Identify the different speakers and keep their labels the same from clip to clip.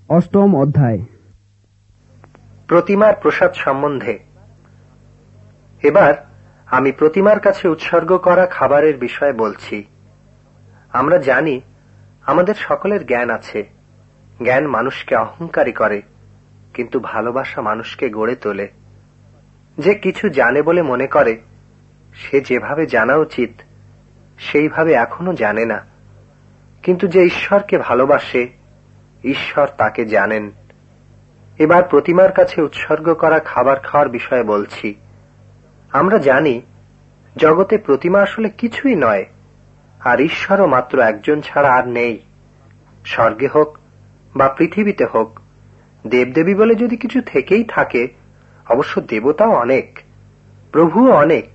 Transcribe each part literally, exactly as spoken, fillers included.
Speaker 1: অষ্টম অধ্যায়।
Speaker 2: প্রতিমার প্রসাদ সম্বন্ধে। এবার আমি প্রতিমার কাছে উৎসর্গ করা খাবারের বিষয়ে বলছি। আমরা জানি আমাদের সকলের জ্ঞান আছে। জ্ঞান মানুষকে অহংকারী করে, কিন্তু ভালোবাসা মানুষকে গড়ে তোলে। যে কিছু জানে বলে মনে করে সে যেভাবে জানা উচিত সেইভাবে এখনো জানে না, কিন্তু যে ঈশ্বরকে ভালোবাসে ঈশ্বর তাকে জানেন। এবার প্রতিমার কাছে উৎসর্গ করা খাবার খাওয়ার বিষয়ে বলছি। আমরা জানি জগতে প্রতিমা আসলে কিছুই নয়, আর ঈশ্বরও মাত্র একজন ছাড়া আর নেই। স্বর্গে হোক বা পৃথিবীতে হোক, দেবদেবী বলে যদি কিছু থেকেই থাকে, অবশ্য দেবতাও অনেক, প্রভুও অনেক,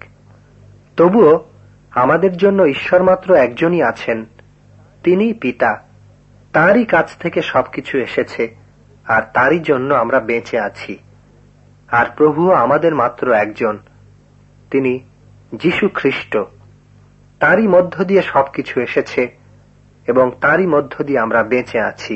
Speaker 2: তবুও আমাদের জন্য ঈশ্বর মাত্র একজনই আছেন, তিনিই পিতা। তারই কাছ থেকে সবকিছু এসেছে, আর তারই জন্য আমরা বেঁচে আছি। আর প্রভুও আমাদের মাত্র একজন, তিনি যীশু খ্রিস্ট। তারই মধ্য দিয়ে সবকিছু এসেছে এবং তারই মধ্য দিয়ে আমরা বেঁচে আছি।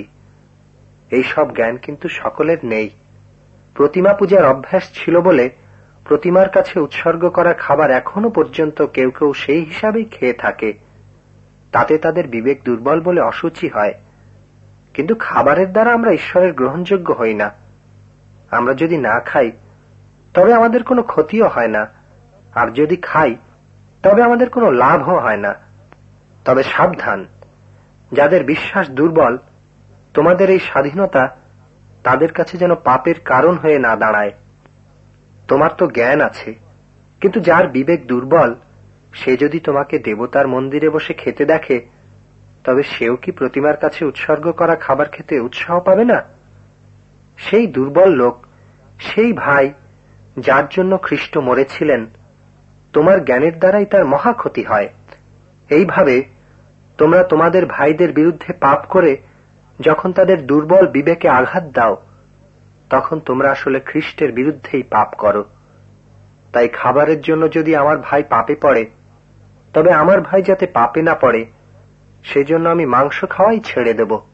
Speaker 2: এই সব জ্ঞান কিন্তু সকলের নেই। প্রতিমা পূজার অভ্যাস ছিল বলে প্রতিমার কাছে উৎসর্গ করা খাবার এখনো পর্যন্ত কেউ কেউ সেই হিসাবেই খেয়ে থাকে। তাতে তাদের বিবেক দুর্বল বলে অসুচি হয়। কিন্তু খাবারের দ্বারা আমরা ঈশ্বরের গ্রহণযোগ্য হই না। আমরা যদি না খাই তবে আমাদের কোনো ক্ষতিও হয় না, আর যদি খাই তবে আমাদের কোনো লাভও হয় না। তবে সাবধান, যাদের বিশ্বাস দুর্বল, তোমাদের এই স্বাধীনতা তাদের কাছে যেন পাপের কারণ হয়ে না দাঁড়ায়। তোমার তো জ্ঞান আছে, কিন্তু যার বিবেক দুর্বল সে যদি তোমাকে দেবতার মন্দিরে বসে খেতে দেখে, তবে সেও কি প্রতিমার কাছে উৎসর্গ করা খাবার খেতে উৎসাহ পাবে না? সেই দুর্বল লোক, সেই ভাই যার জন্য খ্রিস্ট মরেছিলেন, তোমার জ্ঞানের দ্বারাই তার মহা ক্ষতি হয়। এইভাবে তোমরা তোমাদের ভাইদের বিরুদ্ধে পাপ করে যখন তাদের দুর্বল বিবেকে আঘাত দাও, তখন তোমরা আসলে খ্রিস্টের বিরুদ্ধেই পাপ করো। তাই খাবারের জন্য যদি আমার ভাই পাপে পড়ে, তবে আমার ভাই যাতে পাপে না পড়ে সেজন্য আমি মাংস খাওয়াই ছেড়ে দেব।